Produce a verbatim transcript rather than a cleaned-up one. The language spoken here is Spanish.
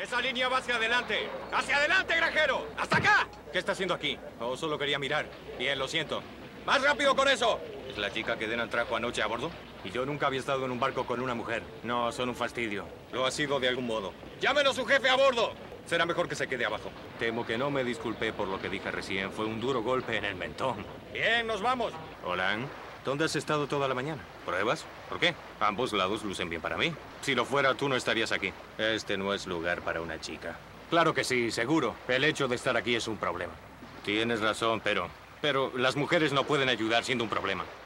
Esa línea va hacia adelante. ¡Hacia adelante, granjero! ¡Hasta acá! ¿Qué está haciendo aquí? Oh, solo quería mirar. Bien, lo siento. ¡Más rápido con eso! ¿Es la chica que Denan trajo anoche a bordo? Y yo nunca había estado en un barco con una mujer. No, son un fastidio. Lo ha sido de algún modo. ¡Llámelo su jefe a bordo! Será mejor que se quede abajo. Temo que no me disculpé por lo que dije recién. Fue un duro golpe en el mentón. Bien, nos vamos. Hola. ¿Dónde has estado toda la mañana? ¿Pruebas? ¿Por qué? Ambos lados lucen bien para mí. Si lo fuera, tú no estarías aquí. Este no es lugar para una chica. Claro que sí, seguro. El hecho de estar aquí es un problema. Tienes razón, pero... Pero las mujeres no pueden ayudar siendo un problema.